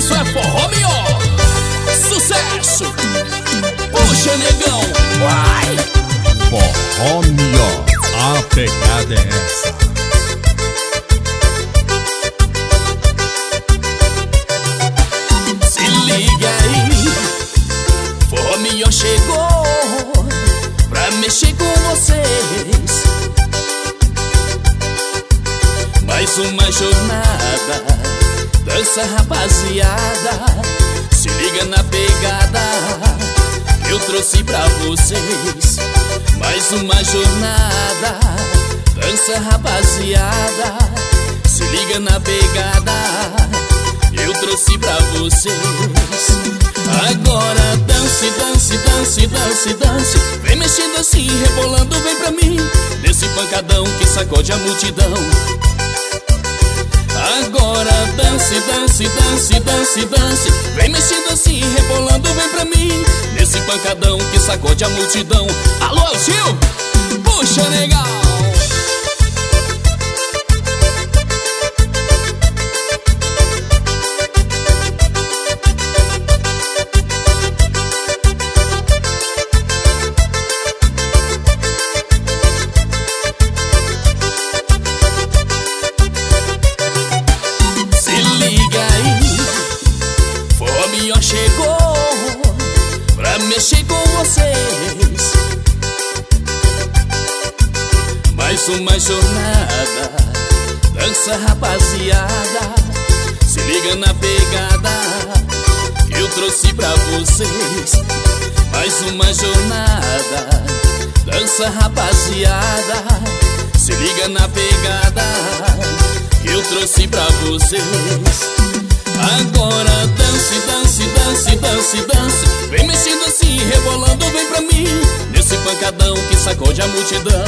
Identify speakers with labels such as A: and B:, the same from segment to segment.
A: isso é forró melhor. Sucesso! Puxa, negão, vai!
B: Forró melhor, a pegada é essa.
A: Se liga aí, forró melhor chegou pra mexer com vocês. Mais uma jornada, dança rapaziada, se liga na pegada que eu trouxe pra vocês. Mais uma jornada, dança rapaziada, se liga na pegada que eu trouxe pra vocês. Agora dance, dance, dance, dance, dance, vem mexendo assim, rebolando, vem pra mim, desse pancadão que sacode a multidão. Agora dance, dance, dance, dance, dance, vem mexendo assim, rebolando, vem pra mim, nesse pancadão que sacode a multidão. Alô, Gil, puxa, legal. Melhor chegou pra mexer com vocês. Mais uma jornada, dança rapaziada, se liga na pegada que eu trouxe pra vocês. Mais uma jornada, dança rapaziada, se liga na pegada que eu trouxe pra vocês. Agora dance, dance, dance, dance, dance, vem mexendo assim, rebolando, vem pra mim, nesse pancadão que sacode a multidão.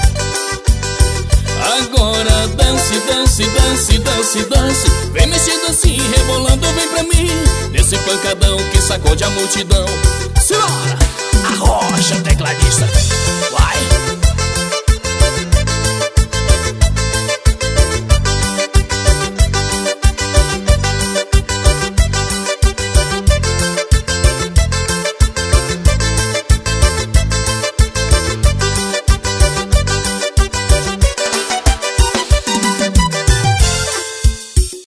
A: Agora dance, dance, dance, dance, dance, vem mexendo assim, rebolando, vem pra mim, nesse pancadão que sacode a multidão. Simbora!